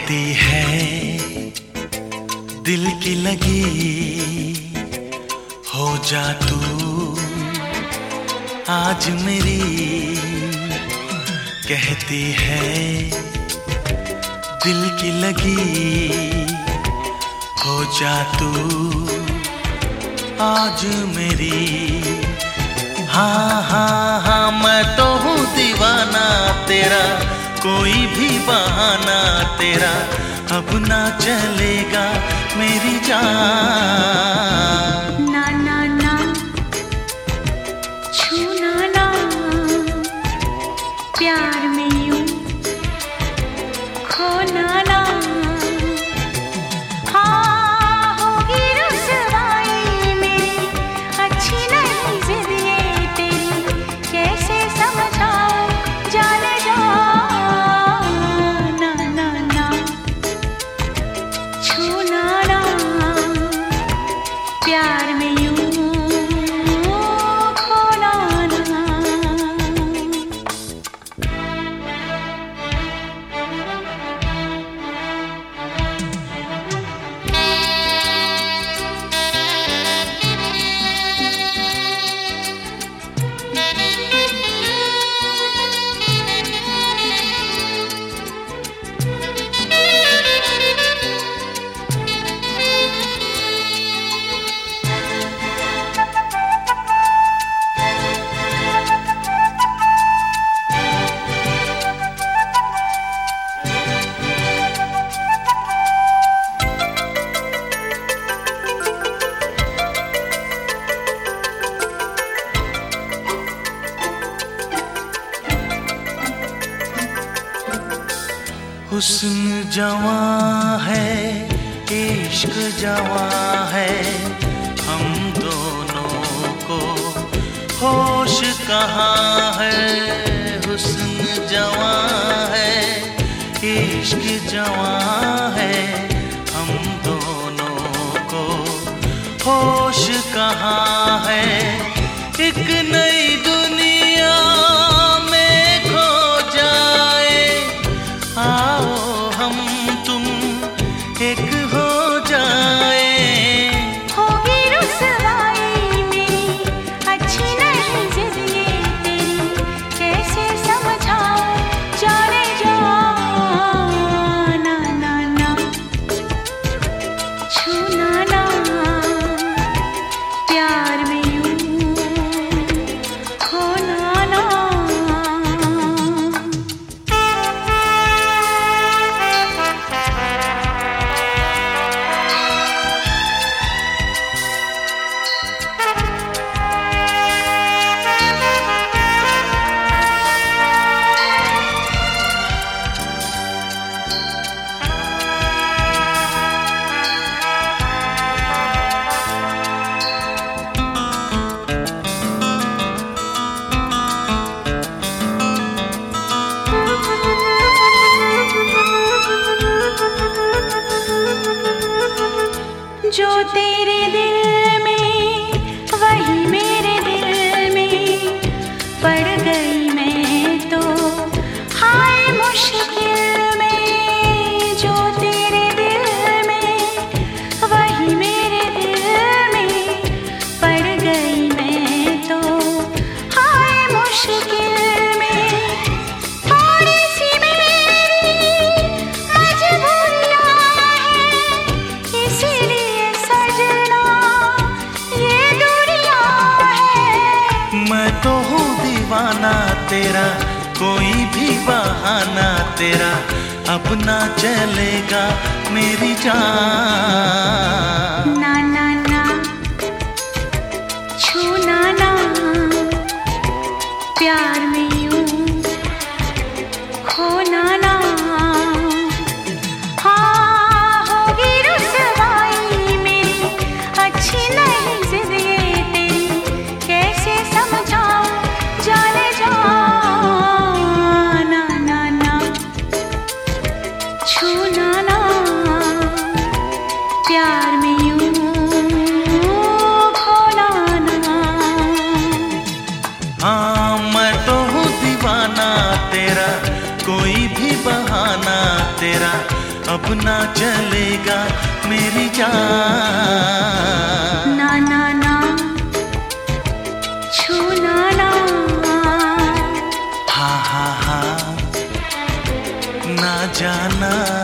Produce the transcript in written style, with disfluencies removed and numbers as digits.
कहती है दिल की लगी, हो जा तू आज मेरी। कहती है दिल की लगी, हो जा तू आज मेरी। हाँ हाँ हाँ मैं तो हूँ दीवाना तेरा, कोई भी बहाना तेरा अब ना चलेगा मेरी जान। ना ना ना छूना ना, प्यार में यूं खोना ना। हाँ होगी रुसवाई मेरी, अच्छी नहीं जिद ये तेरी, कैसे समझाऊं जाने जा। ना ना ना छूना ना, प्यार में यूं खोना ना। हुस्न जवां है, इश्क जवां है, हम दोनों को होश कहाँ है। हुस्न जवां है, इश्क जवां है, हम दोनों को होश कहाँ है। एक नई दुनिया में खो जाए, आओ हम तुम एक हो जाए। होगी रुसवाई मेरी, अच्छी नहीं जिद ये तेरी, कैसे समझाऊं जाने जा। ना ना ना छूना ना, प्यार में यूं खोना ना। जो तेरे दिल में वही मेरे दिल में, पड़ गई मैं तो हाय मुश्किल में। जो तेरे दिल में वही मेरे दिल में, पड़ गई मैं तो हाय मुश्किल में। थोड़ी सी मेरी मजबूरियां हैं, इसीलिए सजना ये दूरियां हैं। मैं तो हूँ दीवाना तेरा, कोई भी बहाना तेरा अब ना चलेगा मेरी जान। ना ना ना छूना ना, प्यार में यूं खोना ना। हाँ होगी रुसवाई मेरी, अच्छी नहीं जिद ये तेरी, कैसे समझाऊं जाने जा। ना ना ना छूना ना, प्यार में यूं खोना ना। हाँ मैं तो हूँ दीवाना तेरा, कोई भी बहाना तेरा अब ना चलेगा मेरी जान। ना ना ना छूना ना, हा हा हा ना जाना।